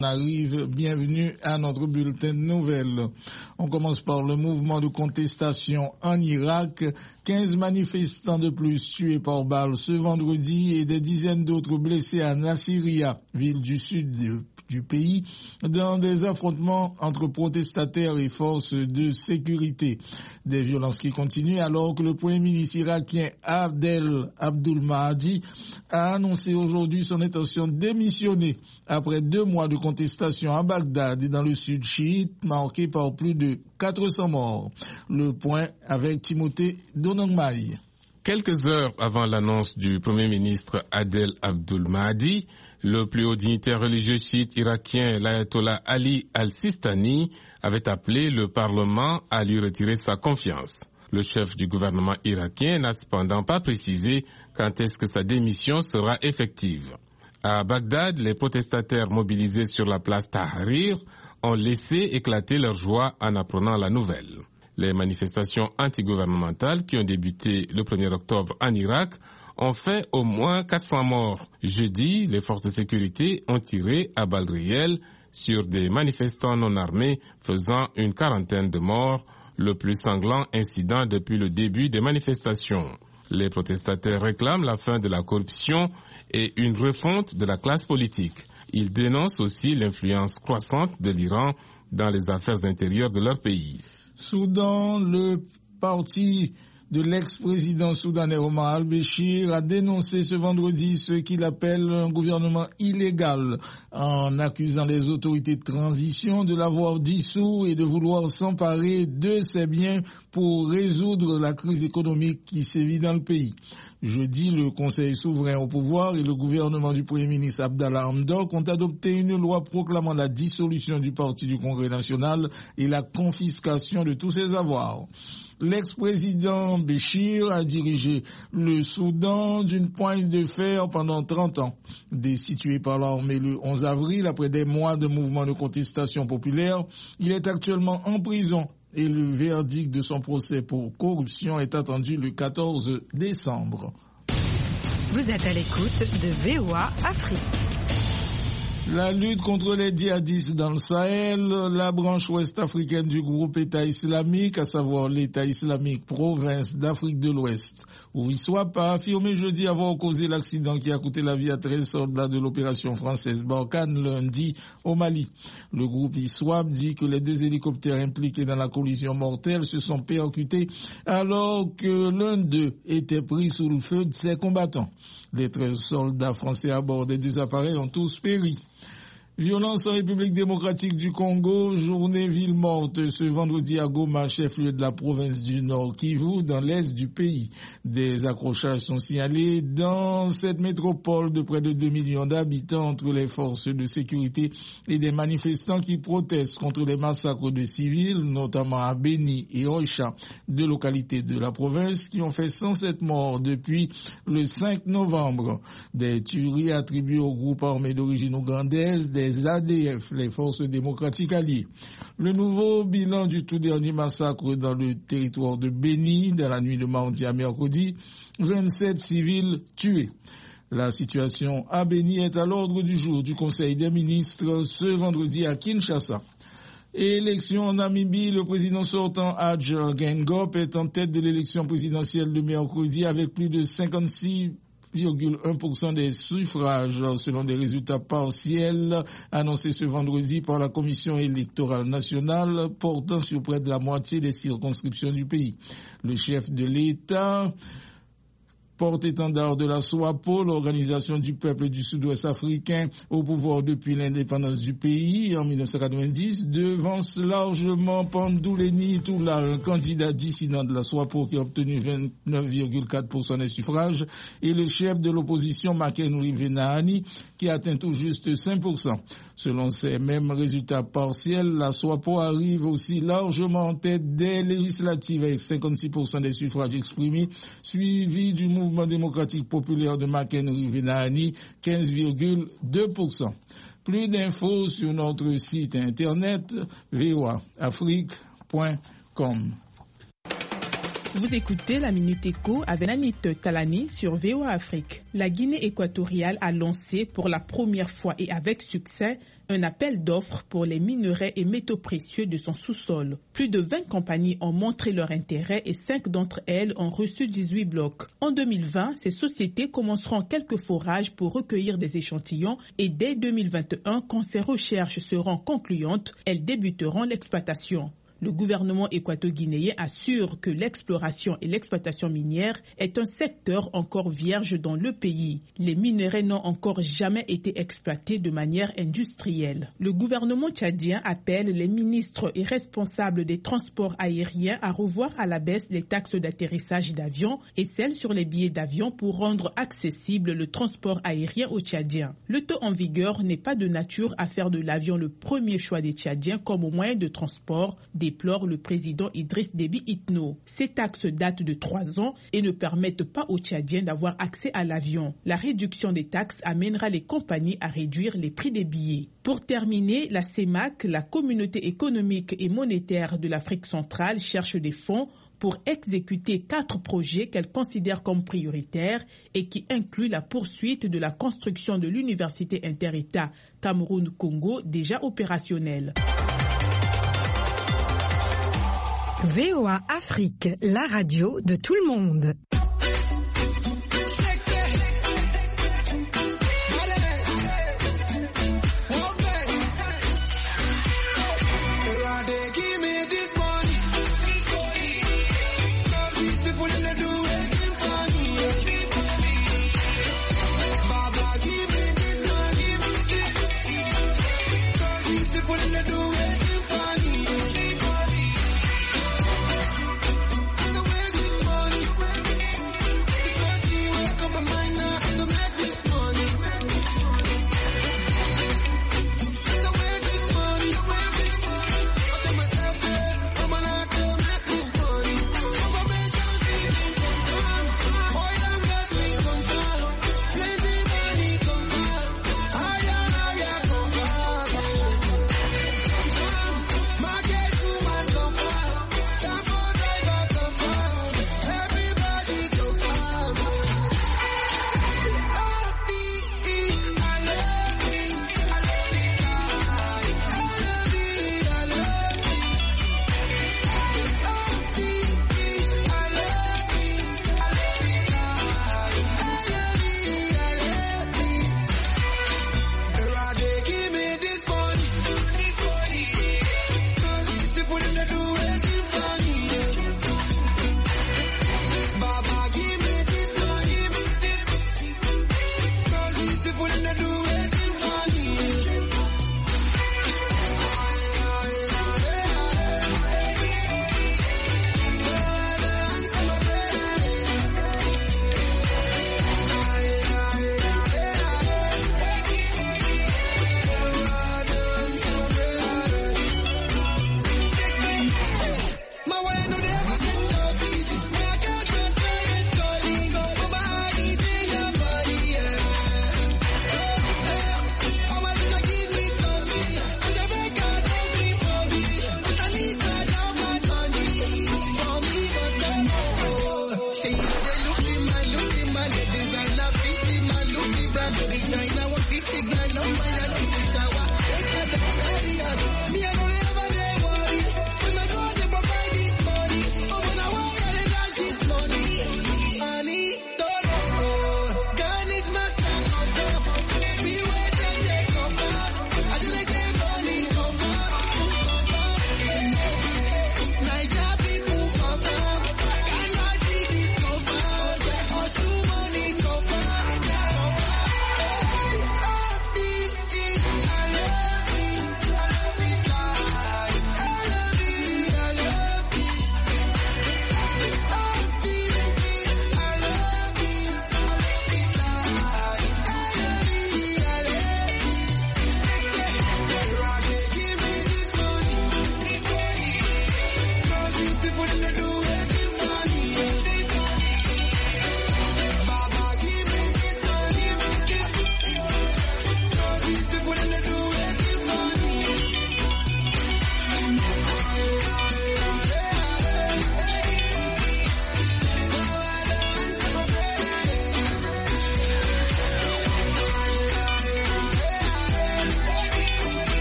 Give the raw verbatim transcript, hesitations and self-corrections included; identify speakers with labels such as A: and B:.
A: Arrive, bienvenue à notre bulletin de nouvelles. On commence par le mouvement de contestation en Irak. quinze manifestants de plus tués par balles ce vendredi et des dizaines d'autres blessés à Nasiriyah, ville du sud de, du pays, dans des affrontements entre protestataires et forces de sécurité. Des violences qui continuent alors que le premier ministre irakien Adel Abdul-Mahdi a annoncé aujourd'hui son intention de démissionner après deux mois de contestation à Bagdad et dans le sud chiite, marqué par plus de quatre cents morts. Le point avec Timothée Donangmaï.
B: Quelques heures avant l'annonce du Premier ministre Adel Abdul-Mahdi, le plus haut dignitaire religieux chiite irakien, l'ayatollah Ali al-Sistani, avait appelé le Parlement à lui retirer sa confiance. Le chef du gouvernement irakien n'a cependant pas précisé quand est-ce que sa démission sera effective. À Bagdad, les protestataires mobilisés sur la place Tahrir ont laissé éclater leur joie en apprenant la nouvelle. Les manifestations antigouvernementales qui ont débuté le premier octobre en Irak ont fait au moins quatre cents morts. Jeudi, les forces de sécurité ont tiré à balles réelles sur des manifestants non armés, faisant une quarantaine de morts, le plus sanglant incident depuis le début des manifestations. Les protestataires réclament la fin de la corruption et une refonte de la classe politique. Ils dénoncent aussi l'influence croissante de l'Iran dans les affaires intérieures de leur pays.
A: Soudan, le parti de l'ex-président soudanais Omar al-Béchir a dénoncé ce vendredi ce qu'il appelle un gouvernement illégal en accusant les autorités de transition de l'avoir dissous et de vouloir s'emparer de ses biens pour résoudre la crise économique qui sévit dans le pays. Jeudi, le Conseil souverain au pouvoir et le gouvernement du Premier ministre Abdallah Hamdok ont adopté une loi proclamant la dissolution du Parti du Congrès national et la confiscation de tous ses avoirs. L'ex-président Béchir a dirigé le Soudan d'une poigne de fer pendant trente ans. Destitué par l'armée le onze avril après des mois de mouvements de contestation populaire, il est actuellement en prison et le verdict de son procès pour corruption est attendu le quatorze décembre.
C: Vous êtes à l'écoute de V O A Afrique.
A: La lutte contre les djihadistes dans le Sahel, la branche ouest africaine du groupe État islamique, à savoir l'État islamique province d'Afrique de l'Ouest, où ISWAP a affirmé jeudi avoir causé l'accident qui a coûté la vie à treize soldats de l'opération française Barkhane lundi au Mali. Le groupe ISWAP dit que les deux hélicoptères impliqués dans la collision mortelle se sont percutés alors que l'un d'eux était pris sous le feu de ses combattants. Les treize soldats français à bord des deux appareils ont tous péri. Violence en République démocratique du Congo, journée ville morte ce vendredi à Goma, chef-lieu de la province du Nord Kivu, dans l'est du pays. Des accrochages sont signalés dans cette métropole de près de deux millions d'habitants entre les forces de sécurité et des manifestants qui protestent contre les massacres de civils, notamment à Beni et Oicha, deux localités de la province qui ont fait cent sept morts depuis le cinq novembre. Des tueries attribuées au groupe armé d'origine ougandaise, des A D F, les forces démocratiques alliées. Le nouveau bilan du tout dernier massacre dans le territoire de Beni, dans la nuit de mardi à mercredi, vingt-sept civils tués. La situation à Beni est à l'ordre du jour du Conseil des ministres ce vendredi à Kinshasa. Élection en Namibie, le président sortant Hadj Gengop est en tête de l'élection présidentielle de mercredi avec plus de cinquante-six virgule un pour cent des suffrages selon des résultats partiels annoncés ce vendredi par la Commission électorale nationale portant sur près de la moitié des circonscriptions du pays. Le chef de l'État, porte-étendard de la SWAPO, l'organisation du peuple du sud-ouest africain au pouvoir depuis l'indépendance du pays en mille neuf cent quatre-vingt-dix, devance largement Pandouleni Toula, un candidat dissident de la SWAPO qui a obtenu vingt-neuf virgule quatre pour cent des suffrages, et le chef de l'opposition Makenuri Venahani qui atteint tout juste cinq pour cent. Selon ces mêmes résultats partiels, la SWAPO arrive aussi largement en tête des législatives avec cinquante-six pour cent des suffrages exprimés, suivi du mouvement démocratique populaire de Makenuri Venahani, quinze virgule deux pour cent. Plus d'infos sur notre site internet v o a afrique point com.
D: Vous écoutez la Minute Éco avec Nanit Talani sur V O A Afrique. La Guinée équatoriale a lancé pour la première fois et avec succès un appel d'offres pour les minerais et métaux précieux de son sous-sol. Plus de vingt compagnies ont montré leur intérêt et cinq d'entre elles ont reçu dix-huit blocs. En deux mille vingt, ces sociétés commenceront quelques forages pour recueillir des échantillons et dès deux mille vingt et un, quand ces recherches seront concluantes, elles débuteront l'exploitation. Le gouvernement équato-guinéen assure que l'exploration et l'exploitation minière est un secteur encore vierge dans le pays. Les minerais n'ont encore jamais été exploités de manière industrielle. Le gouvernement tchadien appelle les ministres et responsables des transports aériens à revoir à la baisse les taxes d'atterrissage d'avions et celles sur les billets d'avion pour rendre accessible le transport aérien aux Tchadiens. Le taux en vigueur n'est pas de nature à faire de l'avion le premier choix des Tchadiens comme moyen de transport, déplore le président Idriss Déby Itno. Ces taxes datent de trois ans et ne permettent pas aux Tchadiens d'avoir accès à l'avion. La réduction des taxes amènera les compagnies à réduire les prix des billets. Pour terminer, la CEMAC, la Communauté économique et monétaire de l'Afrique centrale, cherche des fonds pour exécuter quatre projets qu'elle considère comme prioritaires et qui incluent la poursuite de la construction de l'Université inter-État Cameroun-Congo déjà opérationnelle.
C: V O A Afrique, la radio de tout le monde.
E: Do